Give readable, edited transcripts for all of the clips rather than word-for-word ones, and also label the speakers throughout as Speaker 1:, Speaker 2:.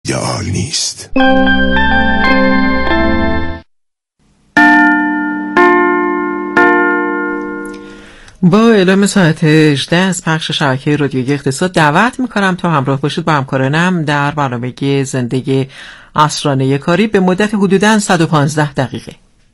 Speaker 1: ایدئال نیست.
Speaker 2: با اعلام ساعت 18 از پخش شبکه رادیویی اقتصاد دعوت میکنم تا همراه باشید با همکارانم در برنامه زندگی عصرانه کاری به مدت حدوداً 115 دقیقه.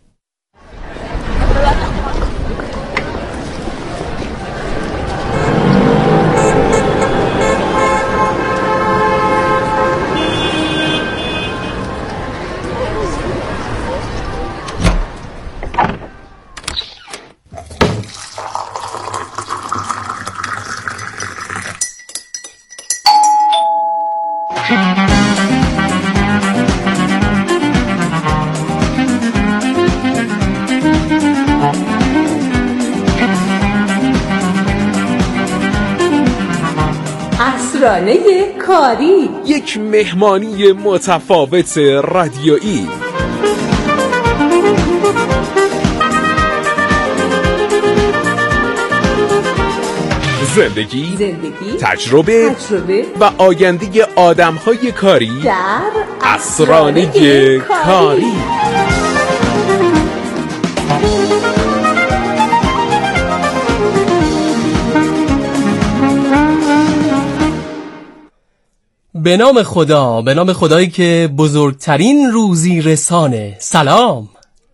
Speaker 3: عصرانه کاری،
Speaker 4: یک مهمانی متفاوت رادیویی. زندگی، تجربه و آینده آدم‌های کاری
Speaker 3: در
Speaker 4: عصرانه کاری.
Speaker 5: به نام خدا، به نام خدایی که بزرگترین روزی رسانه. سلام.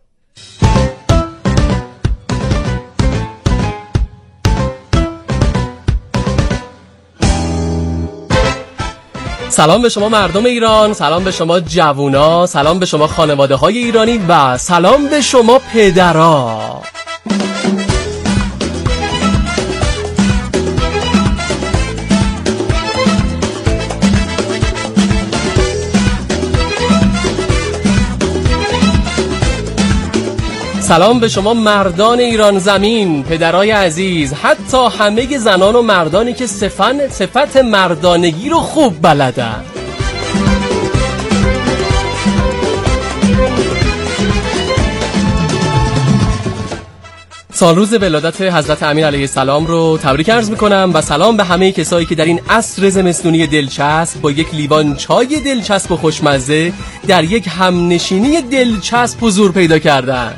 Speaker 5: سلام به شما مردم ایران، سلام به شما جوونا، سلام به شما خانواده های ایرانی و سلام به شما پدرها. سلام به شما مردان ایران زمین، پدرای عزیز، حتی همه زنان و مردانی که صفت مردانگی رو خوب بلدن. سالروز ولادت حضرت امین علیه السلام رو تبریک عرض میکنم و سلام به همه کسایی که در این عصر زمستونی دلچسب با یک لیوان چای دلچسب و خوشمزه در یک همنشینی دلچسب حضور پیدا کردن.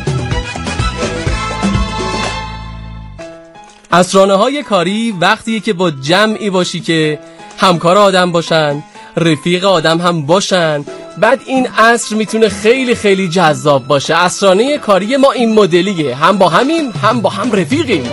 Speaker 5: عصرانه‌های کاری وقتیه که با جمعی باشی که همکار آدم باشن، رفیق آدم هم باشن، بعد این عصر میتونه خیلی خیلی جذاب باشه. عصرانه کاری ما این مدلیه، هم با همیم، هم با هم رفیقیم.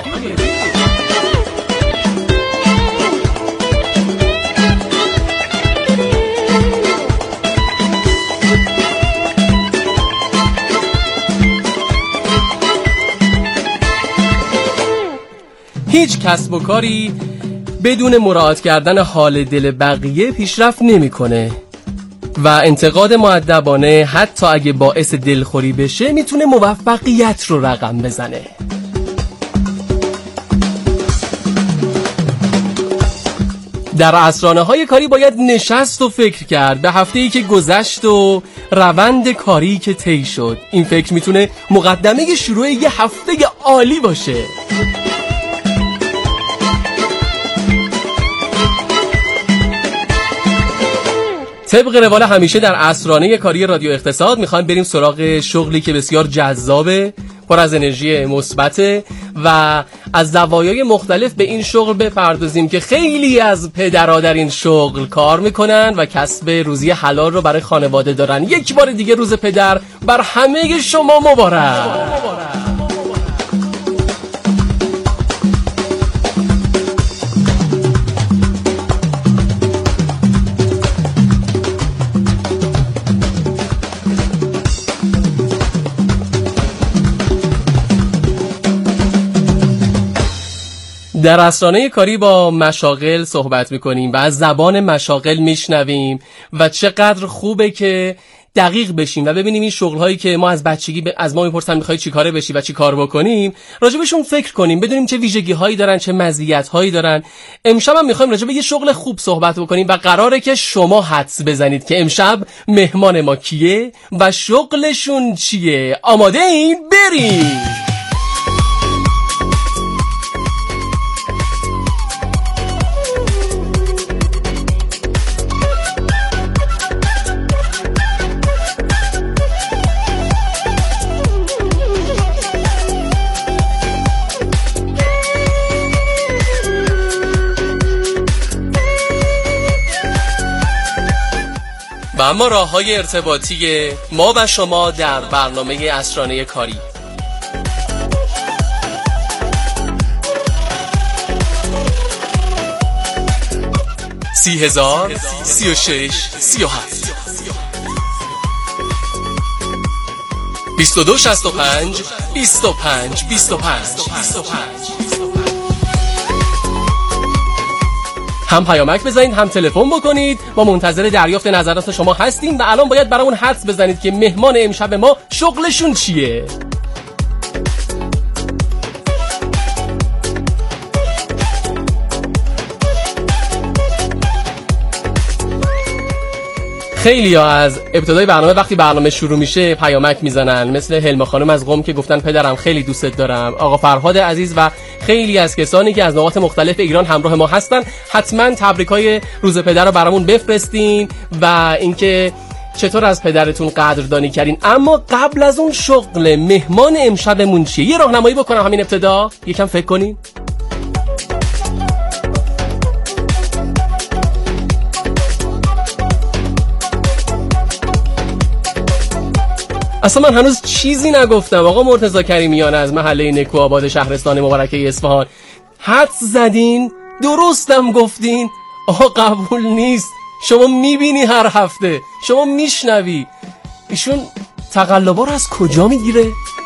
Speaker 5: هیچ کسب و کاری بدون مراعات کردن حال دل بقیه پیشرفت نمیکنه و انتقاد مؤدبانه حتی اگه باعث دلخوری بشه میتونه موفقیت رو رقم بزنه. در عصرانه‌های کاری باید نشست و فکر کرد به هفته‌ای که گذشت و روند کاری که طی شد. این فکر میتونه مقدمه شروع یه هفته عالی باشه. طبق روال همیشه در عصرانه کاری رادیو اقتصاد میخوایم بریم سراغ شغلی که بسیار جذابه، پر از انرژی مثبته و از زوایای مختلف به این شغل بپردازیم که خیلی از پدرها در این شغل کار میکنن و کسب روزی حلال رو برای خانواده دارن. یک بار دیگه روز پدر بر همه شما مبارک. در عصرانه کاری با مشاغل صحبت میکنیم و از زبان مشاغل میشنویم و چقدر خوبه که دقیق بشیم و ببینیم این شغل‌هایی که ما از بچگی از ما میپرسن میخوای چی کاره بشی و چی کار بکنیم، راجبشون فکر کنیم، بدونیم چه ویژگی‌هایی دارن، چه مزیت‌هایی دارن. امشب هم میخوایم راجب یه شغل خوب صحبت بکنیم و قراره که شما حدس بزنید که امشب مهمان ما کیه و شغلشون چیه. آماده این؟ بریم. و اما راه‌های ارتباطی ما و شما در برنامه عصرانه کاری. 30,000 36 37 22 65 25 25 هم پیامک بزنید هم تلفن بکنید. ما منتظر دریافت نظرات شما هستیم و الان باید برامون حدس بزنید که مهمان امشب ما شغلشون چیه. خیلی ها از ابتدای برنامه وقتی برنامه شروع میشه پیامک میزنن، مثل حلمه خانم از قم که گفتن پدرم خیلی دوستت دارم، آقا فرهاد عزیز و خیلی از کسانی که از نقاط مختلف ایران همراه ما هستن. حتما تبریکای روز پدر رو برامون بفرستین و اینکه چطور از پدرتون قدردانی کردین. اما قبل از اون شغل مهمان امشبمون چیه؟ یه راهنمایی بکنم همین ابتدا، یکم فکر کنین. اصلا من هنوز چیزی نگفتم. آقا مرتضی کریمیان از محله نکوآباد شهرستان مبارکه اصفهان، حدس زدین، درستم گفتین. آقا قبول نیست. شما میبینی هر هفته، شما میشنوی. ایشون تقلبا رو از کجا میگیره؟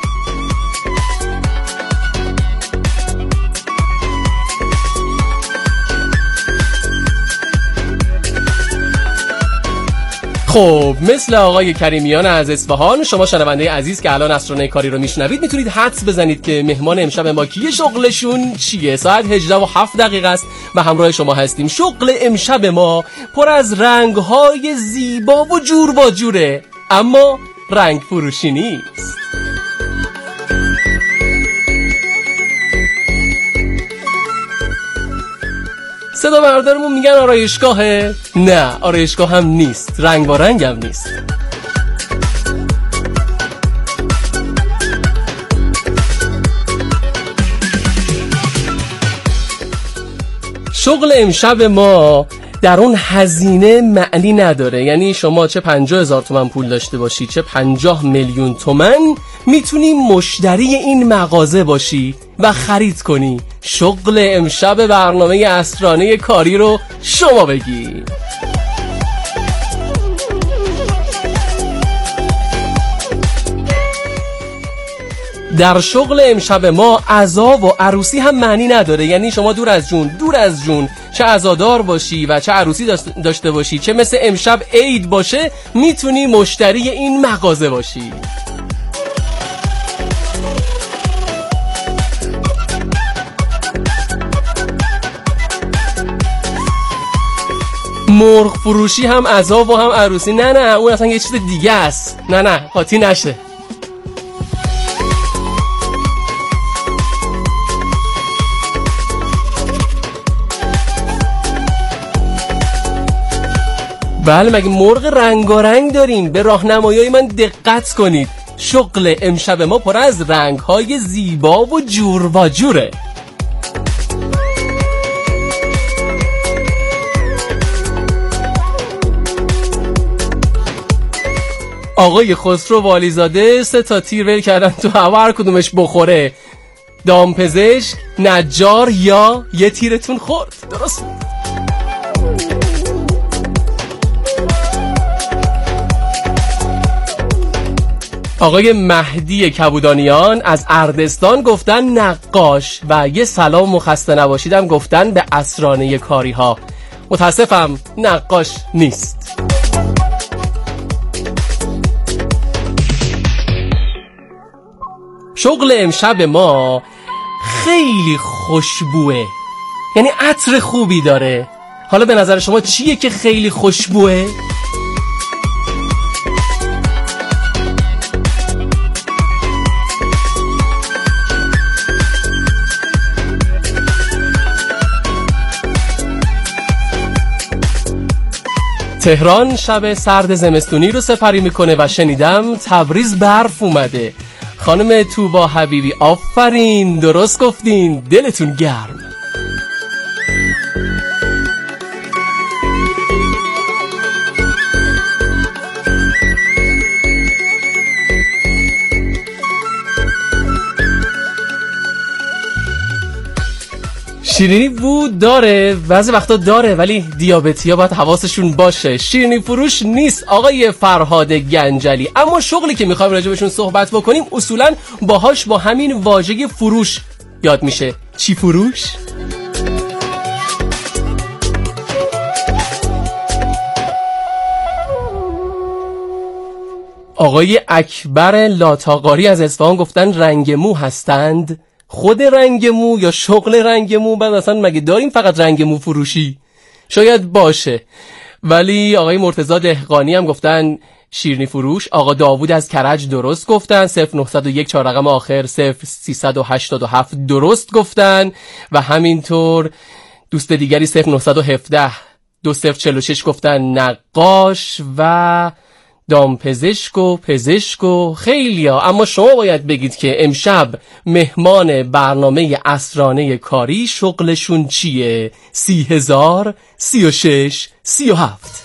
Speaker 5: خب مثل آقای کریمیان از اصفهان، شما شنونده عزیز که الان عصرانه کاری رو میشنوید میتونید حدس بزنید که مهمان امشب ما کیه، شغلشون چیه. ساعت 18:07 است و همراه شما هستیم. شغل امشب ما پر از رنگ‌های زیبا و جور با جوره، اما رنگ فروشی نیست. صدا بردارمون میگن آرایشگاهه؟ نه، آرایشگاه هم نیست، رنگ با رنگ هم نیست. شغل امشب ما در اون هزینه معنی نداره. یعنی شما چه 50,000 تومان پول داشته باشی چه 50 میلیون تومان میتونی مشتری این مغازه باشی و خرید کنی. شغل امشب برنامه عصرانه کاری رو شما بگی. در شغل امشب ما عزا و عروسی هم معنی نداره. یعنی شما دور از جون چه عزادار باشی و چه عروسی داشته باشی، چه مثل امشب عید باشه، میتونی مشتری این مغازه باشی. مرغ فروشی هم عزا و هم عروسی. نه اون اصلا یه چیز دیگه است. نه قاطی نشه. بله مگه مرغ رنگارنگ داریم. به راهنمایی‌های من دقت کنید. شغل امشب ما پر از رنگ‌های زیبا و جور و جوره. آقای خسرو والیزاده 3 تیر ول کردن تو هوا، هر کدومش بخوره. دامپزشک، نجار یا یه تیرتون خورد. درست. آقای مهدی کبودانیان از اردستان گفتن نقاش و یه سلام و خسته نباشیدم گفتن به عصرانه کاری ها. متاسفم نقاش نیست. شغل امشب ما خیلی خوشبوه، یعنی عطر خوبی داره. حالا به نظر شما چیه که خیلی خوشبوه؟ تهران شب سرد زمستونی رو سپری میکنه و شنیدم تبریز برف اومده. خانم توبا حبیبی آفرین، درست گفتین، دلتون گرم. شیرینی بو داره، بعضی وقتا داره، ولی دیابتی‌ها باید حواسشون باشه. شیرینی فروش نیست آقای فرهاد گنجلی، اما شغلی که میخوایم راجع بهشون صحبت بکنیم اصولاً باهاش با همین واژه فروش یاد میشه. چی فروش؟ آقای اکبر لاتاقاری از اصفهان گفتن رنگ مو هستند. خود رنگ مو یا شغل رنگ مو؟ بعد اصلا مگه داریم فقط رنگ مو فروشی؟ شاید باشه. ولی آقای مرتضی دهقانی هم گفتن شیرینی فروش. آقا داوود از کرج درست گفتن. 0901 4 رقم آخر 0387 درست گفتن. و همینطور دوست دیگری 0917 2046 گفتن نقاش و دامپزشک و پزشک و خیلیا. اما شما باید بگید که امشب مهمان برنامه عصرانه کاری شغلشون چیه؟ 30,000 36 37.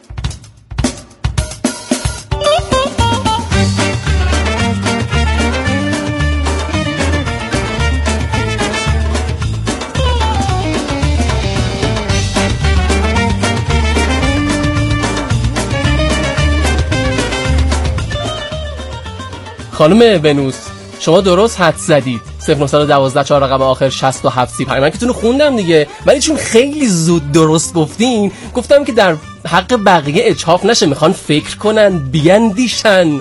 Speaker 5: خانم ونوس شما درست حد زدید. 0912 4 رقم آخر 67 35. من که تونو خوندم دیگه، ولی چون خیلی زود درست گفتین گفتم که در حق بقیه اجحاف نشه، میخوان فکر کنن بیاندیشن.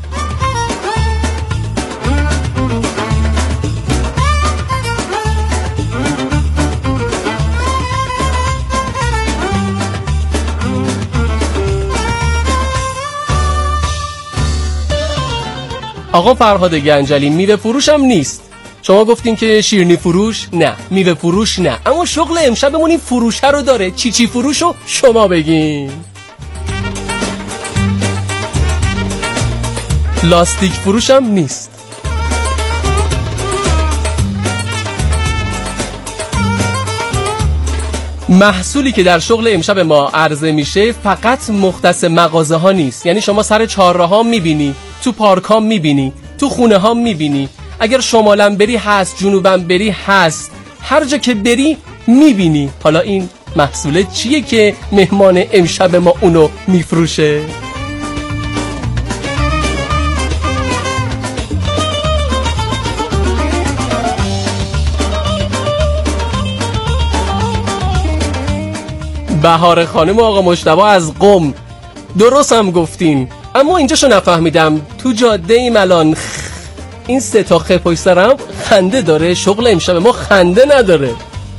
Speaker 5: آقا فرهاد گنجلی میوه فروش هم نیست. شما گفتین که شیرینی فروش نه، میوه فروش نه، اما شغل امشبمون این فروشه رو داره. چی فروشو شما بگین. لاستیک فروش هم نیست. محصولی که در شغل امشب ما عرضه میشه فقط مختص مغازه ها نیست. یعنی شما سر چهارراه ها میبینی، تو پارک ها میبینی، تو خونه ها میبینی، اگر شمالم بری هست، جنوبم بری هست، هر جا که بری میبینی. حالا این محصول چیه که مهمان امشب ما اونو میفروشه؟ بهار خانم و آقا مجتبی از قم درست هم گفتین، اما اینجاشو نفهمیدم. تو جاده ایم الان، این سه تا خ پشت سرم خنده داره. شغل امشب ما خنده نداره.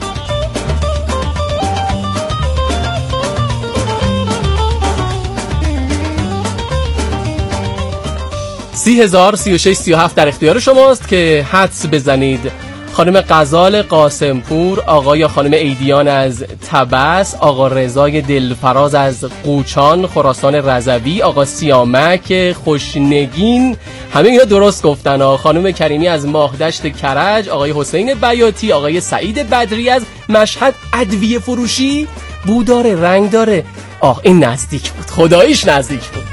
Speaker 5: $30,000 36 37 در اختیار شماست که حدس بزنید. خانم غزال قاسمپور، آقا یا خانم ایدیان از تبس، آقا رضای دلفراز از قوچان خراسان رضوی، آقا سیامک خوشنگین، همه اینا درست گفتن. خانم کریمی از ماهدشت کرج، آقای حسین بیاتی، آقای سعید بدری از مشهد ادویه فروشی. بو داره، رنگ داره. این نزدیک بود، خداییش نزدیک بود.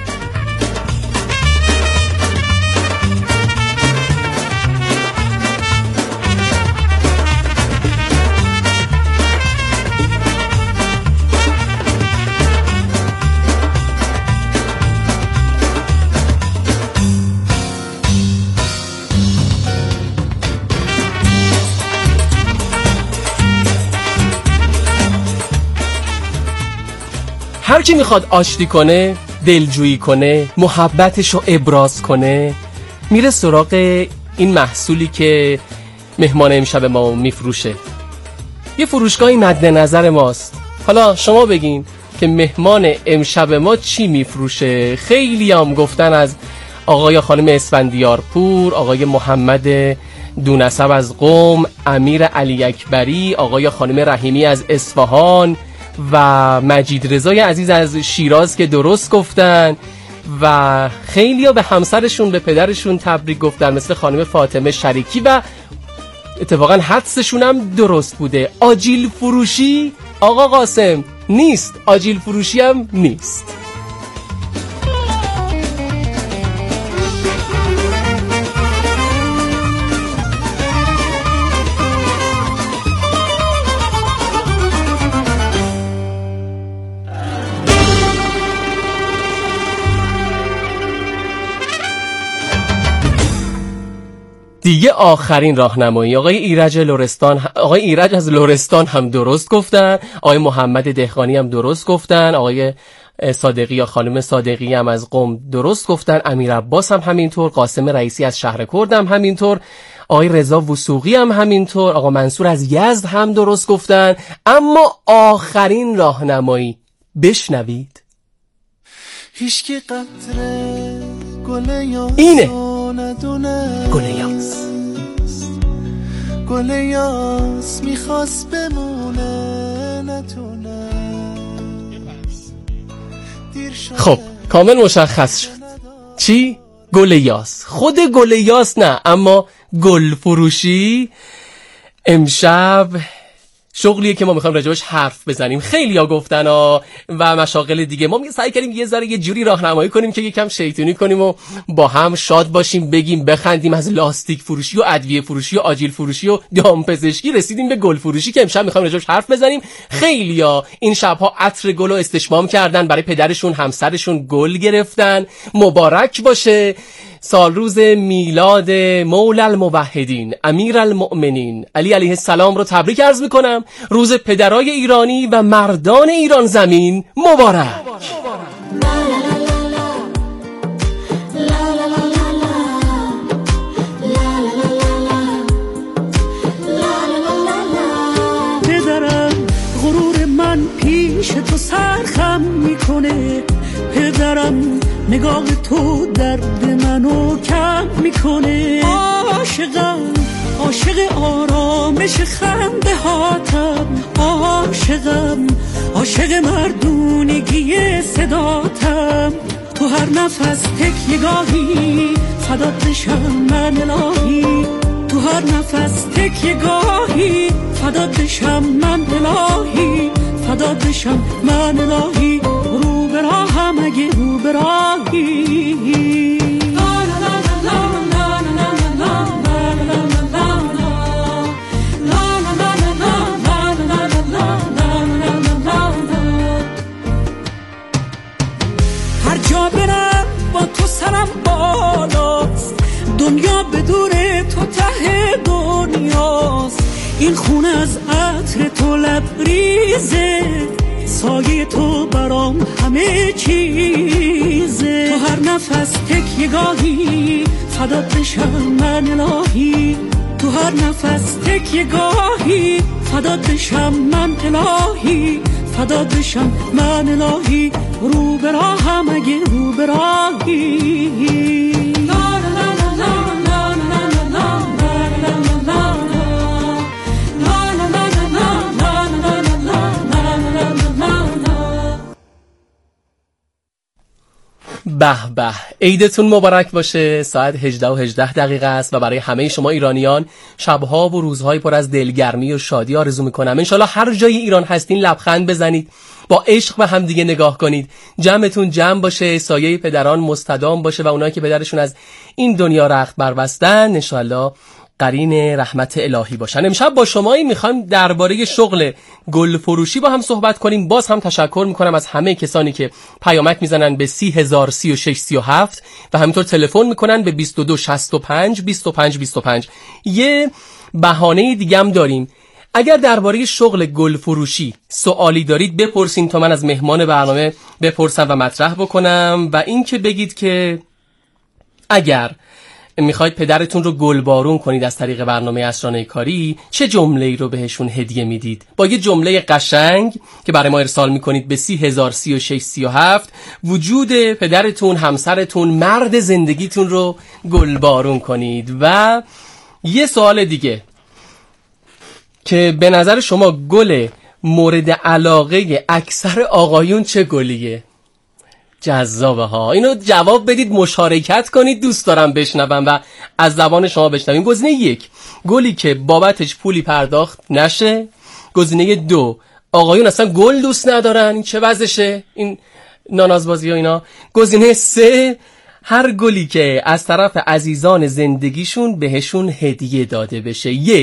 Speaker 5: هر کی میخواد آشتی کنه، دلجویی کنه، محبتشو ابراز کنه، میره سراغ این محصولی که مهمان امشب ما میفروشه. یه فروشگاهی مد نظر ماست. حالا شما بگین که مهمان امشب ما چی میفروشه؟ خیلی هم گفتن از آقای خانم اسفندیارپور، آقای محمد دونسب از قم، امیر علی اکبری، آقای خانم رحیمی از اصفهان و مجید رضای عزیز از شیراز که درست گفتن و خیلی ها به همسرشون، به پدرشون تبریک گفتن، مثل خانم فاطمه شریکی و اتفاقا حدسشون هم درست بوده. آجیل فروشی آقا قاسم نیست، آجیل فروشی هم نیست. دیگه آخرین راهنمایی آقای ایرج از لرستان هم درست گفتن، آقای محمد دهقانی هم درست گفتن، آقای صادقی یا خانم صادقی هم از قم درست گفتن، امیر عباس هم همینطور، قاسم رئیسی از شهر کرد هم همینطور، آقای رضا وثوقی هم همینطور، آقا منصور از یزد هم درست گفتن. اما آخرین راهنمایی بشنوید.
Speaker 1: هیچکی قطره
Speaker 5: اینه
Speaker 1: گل یاس میخواست بمونه نتونه.
Speaker 5: خب کامل مشخص شد چی؟ گل یاس. خود گل یاس نه، اما گل فروشی امشب شغلیه که ما میخوایم راجبش حرف بزنیم. خیلی ها گفتن و مشاغل دیگه. ما سعی کردیم یه ذره یه جوری راهنمایی کنیم که یکم شیطونی کنیم و با هم شاد باشیم، بگیم بخندیم. از لاستیک فروشی و ادویه فروشی و آجیل فروشی و دامپزشکی رسیدیم به گل فروشی که امشب میخوایم راجبش حرف بزنیم. خیلی ها این شبها عطر گل رو استشمام کردن، برای پدرشون همسرشون گل گرفتن. مبارک باشه سال روز میلاد مولا الموحدین امیر المؤمنین علی علیه السلام رو تبریک عرض میکنم. روز پدرای ایرانی و مردان ایران زمین مبارک.
Speaker 1: پدرم غرور من پیش تو سرخم میکنه، پدرم نگاه تو درد منو کم میکنه. عاشقم عاشق آرامش خنده هاتم، عاشقم عاشق مردونگی صداتم. تو هر نفس تکیه‌گاهی فدات بشم من الهی، تو هر نفس تکیه‌گاهی فدات بشم من الهی، فدات بشم من الهی. رو به راهم اگه رو به راهی. هر جا برم با تو سرم بالاست، دنیا بدون تو ته دنیاست. این خونه از عطر تو لبریزه، سایه تو برام همه چیزه. تو هر نفس تکیه‌گاهی فدات بشم من الهی، تو هر نفس تکیه‌گاهی فدات بشم من الهی، فدات بشم من الهی. رو به راهم اگه رو به راهی.
Speaker 5: به به، عیدتون مبارک باشه. ساعت 18:18 است و برای همه شما ایرانیان شبها و روزهای پر از دلگرمی و شادی آرزو میکنم. انشالله هر جای ایران هستین لبخند بزنید، با عشق به هم دیگه نگاه کنید، جمعتون جمع باشه، سایه پدران مستدام باشه و اونایی که پدرشون از این دنیا رخت بربستن انشالله قرین رحمت الهی باشن. امشب با شمایی میخوایم درباره شغل گل فروشی با هم صحبت کنیم. باز هم تشکر میکنم از همه کسانی که پیامک میزنن به 30,036,37 و همینطور تلفن میکنن به 2265-2525. یه بهانه دیگه هم داریم. اگر درباره شغل گل فروشی سوالی دارید بپرسین تا من از مهمان برنامه بپرسم و مطرح بکنم، و این که بگید که اگر میخواید پدرتون رو گلبارون کنید از طریق برنامه اسرانه کاری، چه جمله‌ای رو بهشون هدیه میدید؟ با یه جمله قشنگ که برای ما ارسال میکنید به 30,036,37 وجود پدرتون، همسرتون، مرد زندگیتون رو گلبارون کنید. و یه سوال دیگه که به نظر شما گل مورد علاقه اکثر آقایون چه گلیه؟ جذابه ها، اینو جواب بدید، مشارکت کنید، دوست دارم بشنوم و از زبان شما بشنویم. گزینه 1 گلی که بابتش پولی پرداخت نشه. گزینه 2 آقایون اصلا گل دوست ندارن، این چه وضعشه، این نانازبازی و اینا. گزینه 3 هر گلی که از طرف عزیزان زندگیشون بهشون هدیه داده بشه. 1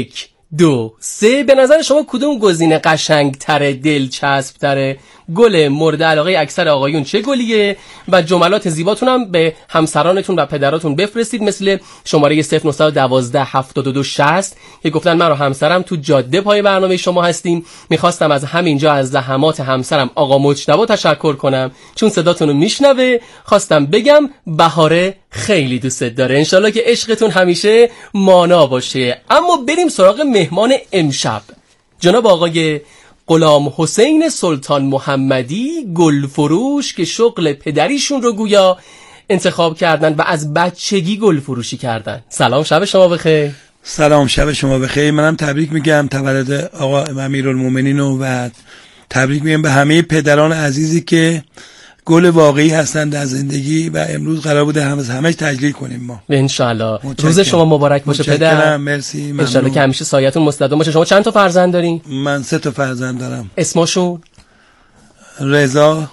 Speaker 5: 2 3 به نظر شما کدوم گزینه قشنگ‌تره، دلچسب‌تره؟ گل مورد علاقه اکثر آقایون چه گلیه؟ و جملات زیباتون هم به همسرانتون و پدراتون بفرستید، مثل شماره 0912 72 60 که گفتن من و همسرم تو جاده پای برنامه شما هستیم. میخواستم از همینجا از زحمات همسرم آقا مجتبی تشکر کنم چون صداتون رو میشنوه. خواستم بگم بهاره خیلی دوستت داره، انشالله که عشقتون همیشه مانا باشه. اما بریم سراغ مهمان امشب، جناب آقای غلام حسین سلطان محمدی، گلفروش، که شغل پدریشون رو گویا انتخاب کردن و از بچگی گلفروشی کردن. سلام، شب شما بخیر.
Speaker 6: سلام، شب شما بخیر. منم تبریک میگم تولد آقا امیرالمومنین و تبریک میگم به همه پدران عزیزی که گل واقعی هستند در زندگی و امروز قرار بوده همش تجلیل کنیم ما.
Speaker 5: انشالله. روز شما مبارک باشه پدر.
Speaker 6: مرسی، ممنون.
Speaker 5: انشالله که همیشه سایتون مستدام باشه. شما چند تا فرزند دارین؟
Speaker 6: من 3 تا فرزند دارم.
Speaker 5: اسمشون؟
Speaker 6: رضا،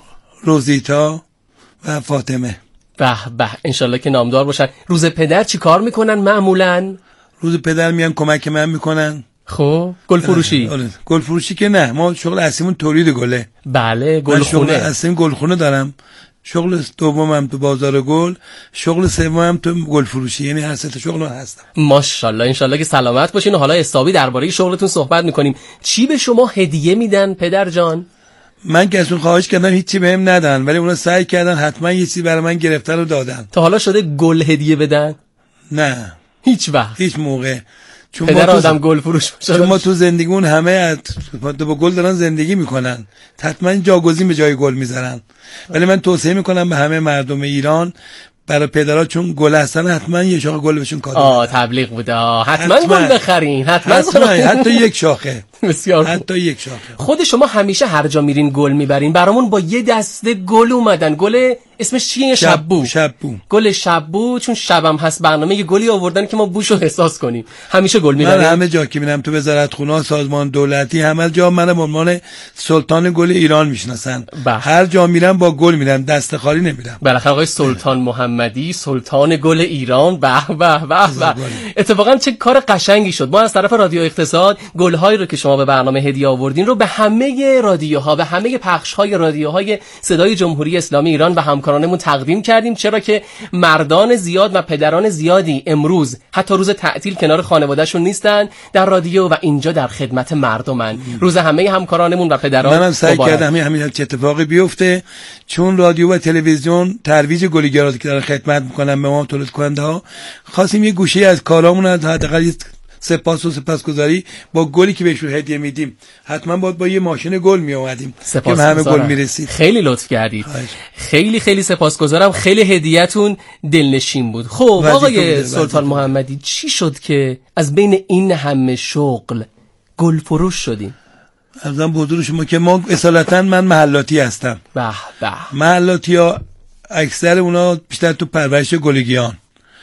Speaker 6: روزیتا و فاطمه.
Speaker 5: به به، انشالله که نامدار باشن. روز پدر چی کار میکنن معمولاً؟
Speaker 6: روز پدر میان کمک من میکنن.
Speaker 5: خب گل فروشی؟
Speaker 6: گل فروشی که نه، ما شغل اصلیمون تولید گله.
Speaker 5: بله، گل خونه.
Speaker 6: شغل اصلیم گل خونه دارم. شغل دومم تو بازار گل، شغل سومم تو گل فروشی، یعنی هر 3 تا شغل هستم.
Speaker 5: ماشاءالله، انشالله که سلامت باشین و حالا حسابی درباره شغلتون صحبت میکنیم. چی به شما هدیه میدن پدر جان؟
Speaker 6: من که ازشون خواهش کردم هیچی بهم ندن، ولی اونا سعی کردن حتما یه چیزی برای من گرفتن و دادن.
Speaker 5: تا حالا شده گل هدیه بدن؟
Speaker 6: نه،
Speaker 5: هیچ وقت،
Speaker 6: هیچ موقع.
Speaker 5: چون پدر آدم گل فروش باشه.
Speaker 6: چون ما تو زندگیمون همه با گل دارن زندگی میکنن، حتما جاگزین به جای گل میذارن. ولی من توصیه میکنم به همه مردم ایران برای پدرها چون گل هستن حتما یه شاخه گل بهشون کادو بدن.
Speaker 5: تبلیغ بوده. حتما گل بخرین. حتما
Speaker 6: حتی یک شاخه.
Speaker 5: بسیار
Speaker 6: حتی یک شاخه.
Speaker 5: خود شما همیشه هر جا میرین گل میبرین. برامون با یه دسته گل اومدن. گل اسمش چیه؟ شببو. گل شببو، چون شبم هست برنامه یه گلی آوردن که ما بوشو حساس کنیم. همیشه گل میبرین.
Speaker 6: من همه جا که میرم، تو وزارتخونه، سازمان دولتی، همه جا من به عنوان سلطان گل ایران میشناسن. هر جا میرم با گل میرم، دست خالی نمیرم.
Speaker 5: بالاخره آقای سلطان محمدی، سلطان گل ایران. به به به به. اتفاقا چه کار قشنگی شد. ما از طرف رادیو اقتصاد گل‌هایی رو که شما به برنامه هدیه آوردین رو به همه رادیوها، به همه پخش‌های رادیوهای صدای جمهوری اسلامی ایران و همکارانمون تقدیم کردیم، چرا که مردان زیاد و پدران زیادی امروز حتی روز تعطیل کنار خانواده‌شون نیستن، در رادیو و اینجا در خدمت مردمن. روز همه همکارانمون و پدران.
Speaker 6: منم سعی کردم همین چه اتفاقی بیفته، چون رادیو و تلویزیون ترویج گلگرایی که دارن خدمت میکنن به ما تولید کننده ها، خواستیم یه گوشه از کارامون حداقل سپاس و سپاسگزاری با گلی که بهشون هدیه میدیم، حتما با یه ماشین گل می اومدیم که همه گل میرسید.
Speaker 5: خیلی لطف کردید. خیلی خیلی سپاسگزارم. خیلی هدیه‌تون دلنشین بود. خب آقای سلطان محمدی، چی شد که از بین این همه شغل گل فروش شدین؟
Speaker 6: ازم حضور شما که ما اصالتا من محلاتی هستم.
Speaker 5: به به.
Speaker 6: محلاتی‌ها اکثر اونا بیشتر تو پرورش گلگیان.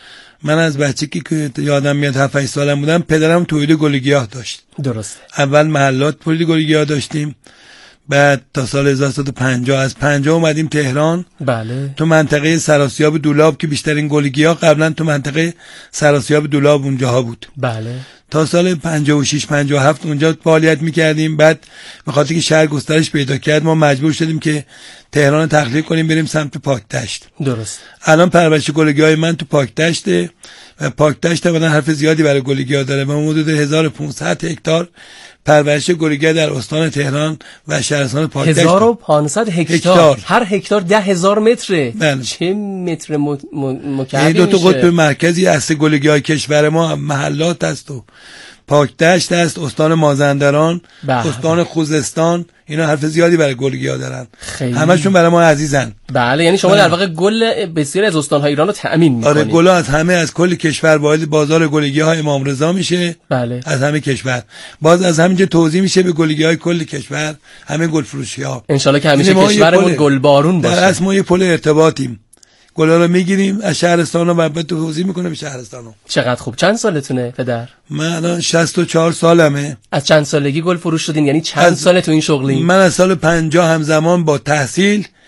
Speaker 6: من از بچگی که یادم میاد 7-8 سالم بودم، پدرم تولید گلگیاه داشت.
Speaker 5: درسته.
Speaker 6: اول محلات تولید گلگیاه داشتیم، بعد تا سال 1350 از 50 اومدیم تهران.
Speaker 5: بله.
Speaker 6: تو منطقه سراسیاب دولاب که بیشترین گلگیاه قبلا تو منطقه سراسیاب دولاب اونجاها بود.
Speaker 5: بله.
Speaker 6: تا سال 56 57 اونجا فعالیت میکردیم. بعد به خاطر که شهر گسترش پیدا کرد ما مجبور شدیم که تهران رو تخلیه کنیم بریم سمت پاکدشت.
Speaker 5: درست.
Speaker 6: الان پرورش گلگیاه من تو پاکدشته و پاکدشت بدن حرف زیادی برای گلگیاه داره و حدود 1500 هکتار پرورش گلگیاه در استان تهران و شهرستان پاکدشت.
Speaker 5: 1500 هکتار. هر هکتار 10,000 متره.
Speaker 6: بله.
Speaker 5: چه متر مکعبی
Speaker 6: این دو تا
Speaker 5: میشه؟
Speaker 6: قطب مرکزی اصل گلگیاه کشور ما محلات است و پاکدشت است، استان مازندران، استان خوزستان. اینا حرف زیادی برای گلگیاه دارن. همشون برای ما عزیزن.
Speaker 5: بله، یعنی شما در واقع گل بسیاری از استان‌های ایران رو تأمین می‌کنید.
Speaker 6: آره، گل‌ها از همه، از کل کشور وارد بازار گلگیاه امام رضا میشه.
Speaker 5: بله.
Speaker 6: از همه کشور. باز از همینجا توزیع میشه به گلگیاه کل کشور، همه گل فروشی‌ها.
Speaker 5: ان شاءالله که همیشه کشورمون گلبارون باشه.
Speaker 6: در اصل ما یه پل ارتباطیم. گلا رو میگیریم از شهرستان و بعد توزیع میکنه به شهرستان.
Speaker 5: چقدر خوب. چند سالتونه پدر؟
Speaker 6: من الان 64 سالمه.
Speaker 5: از چند سالگی گل فروش شدین؟ یعنی چند سال تو این شغلی؟
Speaker 6: من از سال 50 همزمان با تحصیل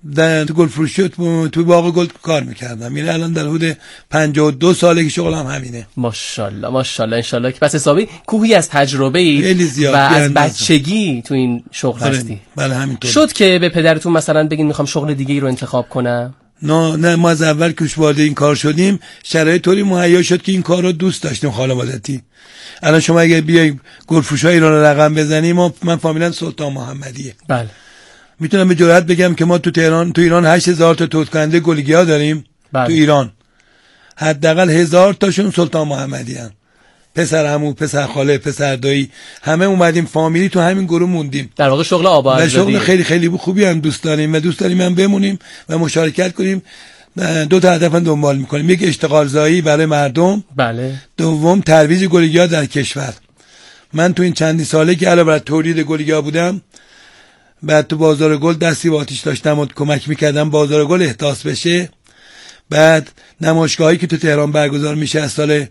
Speaker 6: در گل فروشی تو باغ گل کار میکردم. یعنی الان در حدود 52 ساله که شغلم همینه.
Speaker 5: ماشاءالله ماشاءالله. انشالله که پس حسابی کوهی از تجربه ای و از بچگی تو این شغل هستی.
Speaker 6: بله همینطور.
Speaker 5: شد که به پدرتون مثلا بگین میخوام شغل دیگه ای رو انتخاب کنم؟
Speaker 6: نه ما از اول که وارد این کار شدیم شرایط طوری مهیا شد که این کار رو دوست داشتیم خانوادتی. الان شما اگه بیای گلفروشای ایران رو رقم بزنیم، من فامیلم سلطان محمدیه.
Speaker 5: بله.
Speaker 6: میتونم به جرئت بگم که ما تو ایران 8000 تا تولید کننده گلگیا داریم.
Speaker 5: بله.
Speaker 6: تو ایران حداقل 1000 تاشون سلطان محمدی ان. پسر عمو، پسر خاله، پسر دایی، همه اومدیم فامیلی تو همین گروه موندیم.
Speaker 5: در واقع شغل آبا
Speaker 6: شغل خیلی خیلی خوبی هم دوست داریم و دوست داریم هم بمونیم و مشارکت کنیم. دو تا هدف دنبال میکنیم. یک اشتغال زایی برای مردم.
Speaker 5: بله.
Speaker 6: دوم ترویج گلگیا در کشور. من تو این چندی ساله که علاوه بر تولید گلگیا بودم، بعد تو بازار گل دستی با آتیش داشتم و کمک میکردم بازار گل احداث بشه. بعد نمایشگاهی که تو تهران برگزار میشه از سال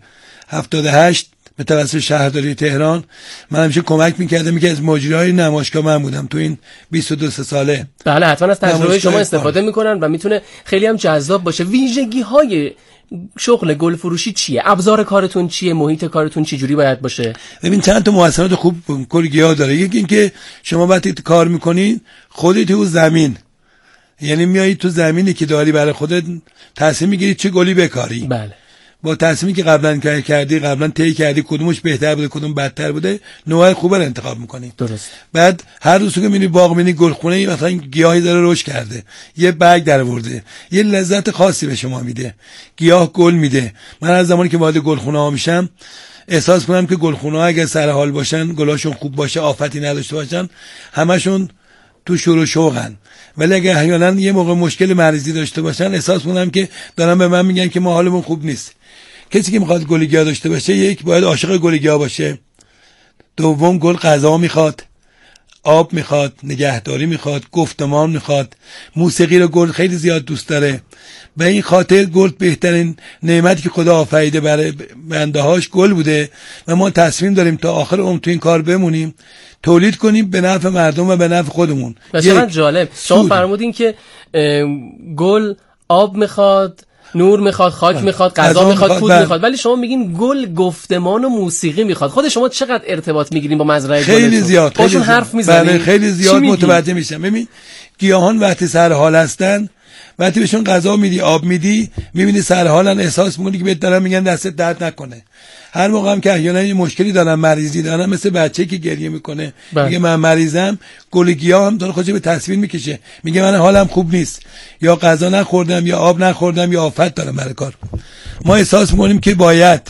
Speaker 6: 78 به توسط شهرداری تهران، من همیشه کمک میکردم. یکی از مجریای نمایشگاه من بودم تو این 22 ساله.
Speaker 5: بله حتما از تجربه شما استفاده میکنن و میتونه خیلی هم جذاب باشه. ویژگی های شغل گل فروشی چیه؟ ابزار کارتون چیه؟ محیط کارتون چه جوری باید باشه؟
Speaker 6: ببین چند تا مؤثرات خوب گلگیا داره. یکی این که شما وقتی کار میکنین خودت تو زمین، یعنی میای تو زمینی که داری برای خودت تصمیم میگیری چه گلی بکاری.
Speaker 5: بله.
Speaker 6: با تصمیمی که قبلا کردی، قبلا طی کردی کدومش بهتر بوده کدوم بدتر بوده، نوع خوب رو انتخاب میکنی.
Speaker 5: درست. بعد
Speaker 6: هر روز که میری باغ میبینی گلخونه مثلا گیاهی داره رشد کرده، یه برگ درآورده، یه لذت خاصی به شما میده. گیاه گل میده. من از زمانی که وارد گلخونه ها میشم احساس کنم که گلخونه ها اگه سر حال باشن، گلاشون خوب باشه، آفتی نداشته باشن، همشون تو شور و شوقن. ولی اگه احیانا یه موقع مشکل مریضی داشته باشن احساس کنم که دارن به من میگن که ما حالمون خوب نیست. کسی که میخواد گلگیا داشته باشه، یک باید عاشق گلگیا باشه. دوم گل غذا میخواد، آب میخواد، نگهداری میخواد، گفتمان میخواد. موسیقی رو گل خیلی زیاد دوست داره. به این خاطر گل بهترین نعمتی که خدا آفریده برای بنده‌هاش گل بوده و ما تصمیم داریم تا آخر عمر تو این کار بمونیم، تولید کنیم به نفع مردم و به نفع خودمون.
Speaker 5: مثلا جالب شما فرمودین که گل آب میخواد، نور میخواد، خاک میخواد، غذا میخواد، پود میخواد، ولی شما میگین گل گفتمان و موسیقی میخواد. خود شما چقدر ارتباط میگیرین با مزرعه گلتون؟
Speaker 6: خیلی زیاد.
Speaker 5: باشون حرف میزنین؟
Speaker 6: بله خیلی زیاد متوجه میشم. ببین گیاهان وقتی سر حال هستن، وقتی بهشون غذا میدی، آب میدی، میبینی سر حالن، احساس میکنی که بهت دارن میگن دستت درد نکنه. هر موقع هم که احیانا یه مشکلی دارن، مریضی دارن، مثل بچه که گریه میکنه میگه من مریضم، گل گیاه هم داره خودش به تصویر میکشه، میگه من حالم خوب نیست، یا غذا نخوردم، یا آب نخوردم، یا آفت دارم برای کار. ما احساس میکنیم که باید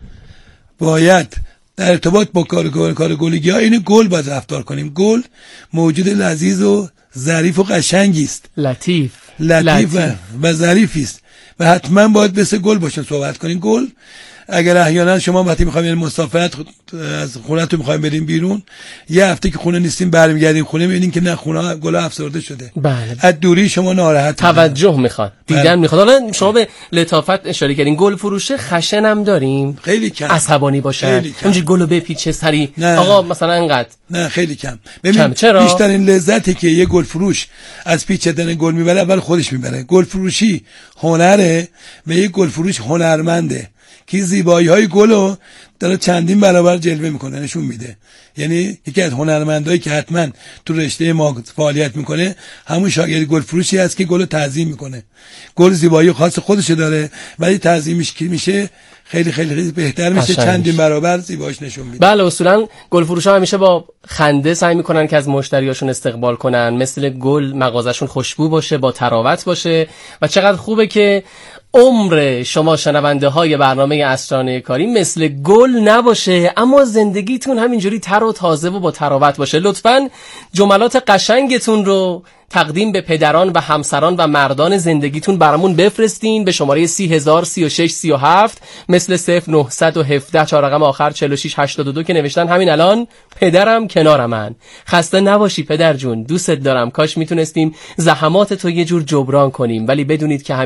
Speaker 6: در ارتباط با کار گل گیاه این گل باید رفتار کنیم. گل موجود لذیذ و ظریف و قشنگی است، لطیف و ظریفی است و حتما باید مثل گل باشن صحبت کنین. گل اگر احیانا شما وقتی میخوایم مسافرت از خونه‌تون میخوایم بریم بیرون، یه هفته که خونه نیستیم برمیگردیم خونه میبینین که نه خونه گل افسرده شده.
Speaker 5: بله.
Speaker 6: از دوری شما ناراحت،
Speaker 5: توجه میخواد، دیدن میخواد. حالا شما به لطافت اشاره کردین. گل فروشه خشن هم داریم،
Speaker 6: خیلی کم،
Speaker 5: عصبانی باشه، اونجوری گلو بپیچه سری آقا مثلا انقدر،
Speaker 6: نه خیلی کم. ببین بیشترین لذتی که یه گل فروش از پیچیدن گل میبره اول خودش میبره. گل فروشی هنره و یه گل فروش هنرمنده که زیبایی‌های گلو داره چندین برابر جلوه میکنه، نشون میده. یعنی یکی از هنرمندایی که حتما تو رشته ما فعالیت میکنه همون شاگرد گل فروشی هست که گلو تعظیم میکنه. گل زیبایی خاص خودش داره ولی تعظیمش که میشه خیلی خیلی خیلی بهتر میشه، چندین برابر زیباییش نشون میده.
Speaker 5: بله اصولا گل فروشا همیشه با خنده سعی میکنن که از مشتریاشون استقبال کنن. مثل گل مغازشون خوشبو باشه، با تراوت باشه. و چقدر خوبه که عمر شما شنونده های برنامه اسرانه کاری مثل گل نباشه، اما زندگیتون همینجوری تر و تازه و با تراوت باشه. لطفاً جملات قشنگتون رو تقدیم به پدران و همسران و مردان زندگیتون برامون بفرستین به شماره 3003637 مثل 0917 4 رقم آخر 4682 که نوشتن همین الان پدرم کنارمن. خسته نباشی پدر جون، دوست دارم. کاش میتونستیم زحمات تو یه جور جبران کنیم، ولی بدونید که